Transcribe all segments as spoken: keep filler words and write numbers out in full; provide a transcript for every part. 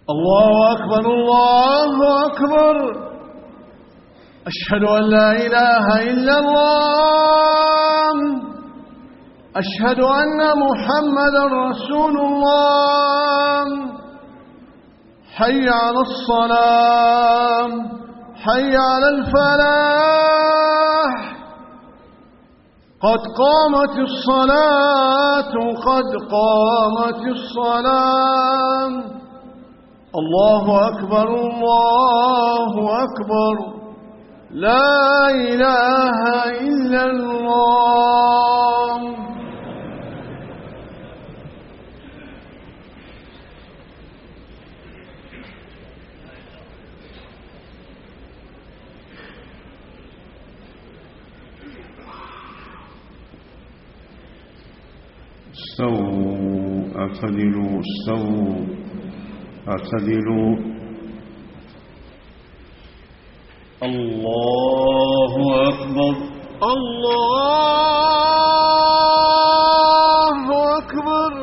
الله أكبر الله أكبر. أشهد أن لا إله إلا الله. أشهد أن محمدا رسول الله. حي على الصلاة حي على الفلاح. قد قامت الصلاة قد قامت الصلاة. الله أكبر الله أكبر. لا إله إلا الله. استووا اعتدلوا استووا اعتدلوا. الله أكبر الله أكبر.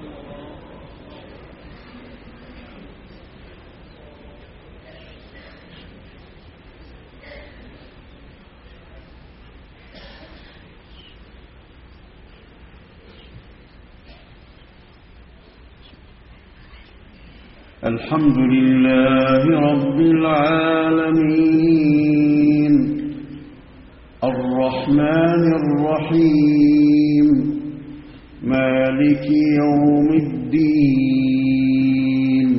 الحمد لله رب العالمين الرحمن الرحيم مالك يوم الدين.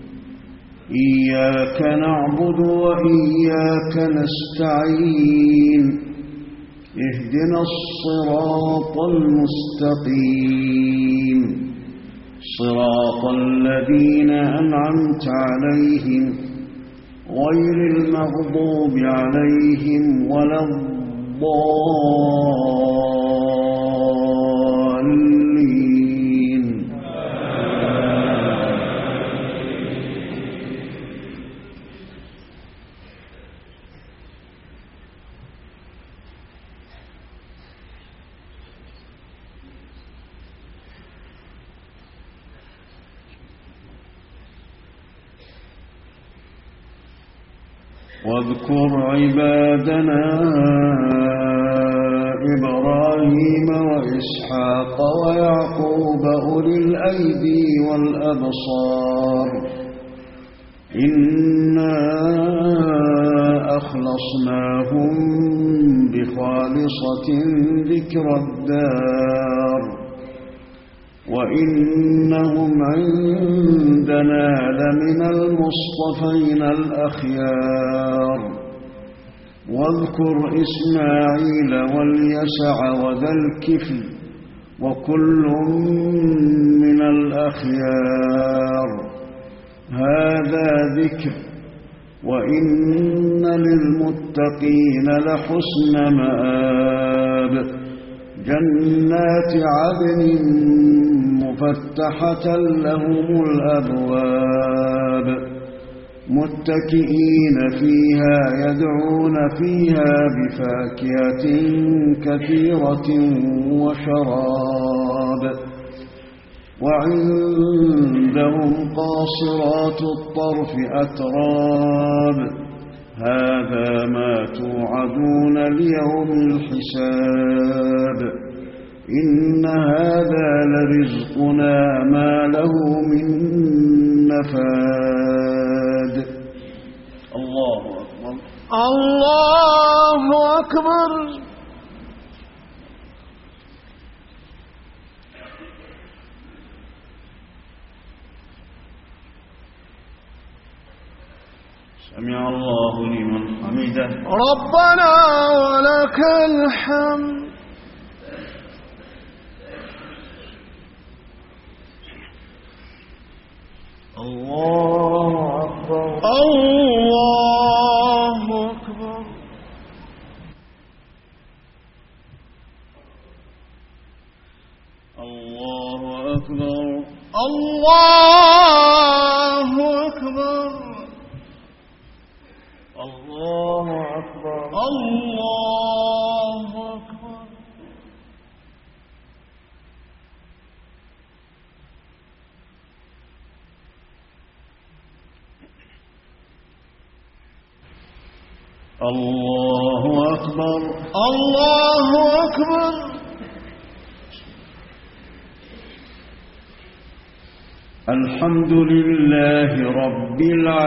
إياك نعبد وإياك نستعين. اهدنا الصراط المستقيم صراط الذين أنعمت عليهم غير المغضوب عليهم ولا الضالين. واذكر عبادنا إبراهيم وإسحاق ويعقوب أولي الأيدي والأبصار إنا أخلصناهم بخالصة ذكر الدار وإنهم عندنا لمن المصطفين الأخيار. واذكر إسماعيل واليسع وذا الكفل وكل من الأخيار. هذا ذكر وإن للمتقين لحسن مآب. جنات عدن مفتحة لهم الأبواب متكئين فيها يدعون فيها بفاكهة كثيرة وشراب. وعندهم قاصرات الطرف أتراب. هذا ما توعدون ليوم الحساب. إن هذا لرزقنا ما له من نفاد. الله أكبر الله أكبر. سمع الله لمن حمده. ربنا ولك الحمد. الله أكبر الله أكبر. الله أكبر الله أكبر. الله أكبر الله أكبر. الله أكبر. الله أكبر. الحمد لله رب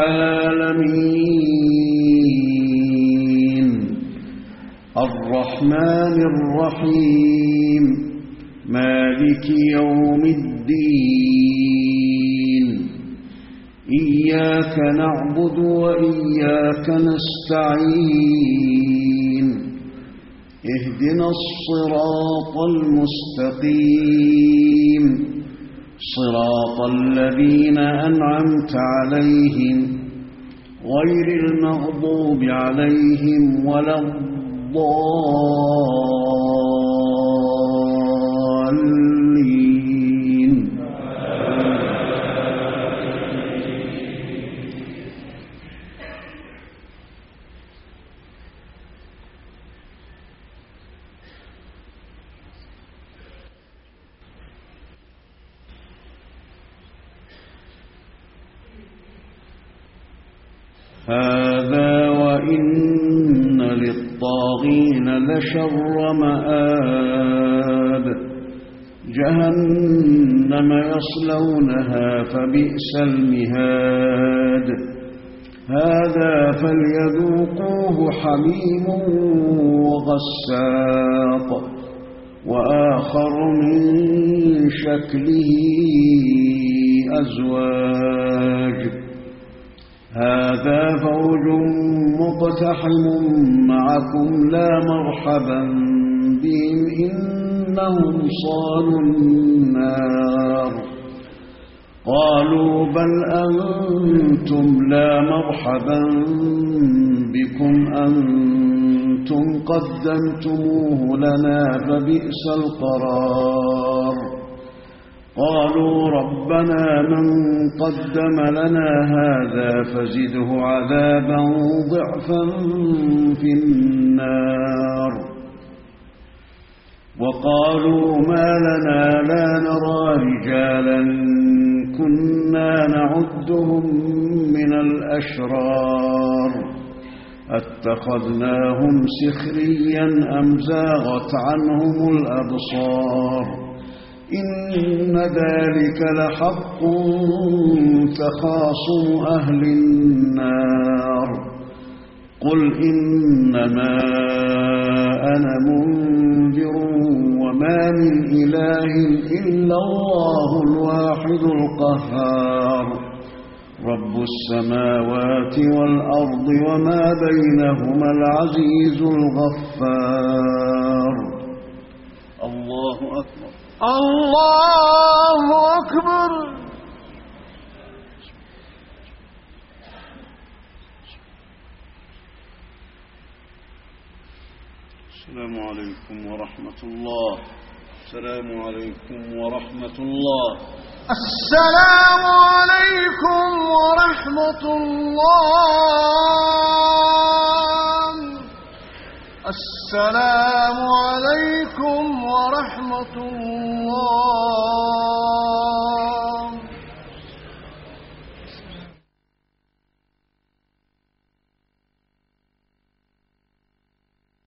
العالمين الرحمن الرحيم مالك يوم الدين إياك نعبد وإياك نستعين اهدنا الصراط المستقيم صراط الذين أنعمت عليهم غير المغضوب عليهم ولا الضالين. هذا وإن للطاغين لشر مآب جهنم يصلونها فبئس المهاد هذا فليذوقوه حميم وغساق وآخر من شكله أزواج هذا فوج مقتحم معكم لا مرحبا بهم إنهم صالوا النار قالوا بل أنتم لا مرحبا بكم أنتم قدمتموه لنا فبئس القرار قالوا ربنا من قدم لنا هذا فزده عذابا ضعفا في النار وقالوا ما لنا لا نرى رجالا كنا نعدهم من الأشرار اتخذناهم سخريا أم زاغت عنهم الأبصار إن ذلك لحق تخاصم أهل النار قل إنما أنا منذر وما من إله إلا الله الواحد القهار رب السماوات والأرض وما بينهما العزيز الغفار. الله أكبر. الله أكبر. السلام عليكم ورحمة الله. السلام عليكم ورحمة الله. السلام عليكم ورحمة الله. السلام عليكم ورحمة الله.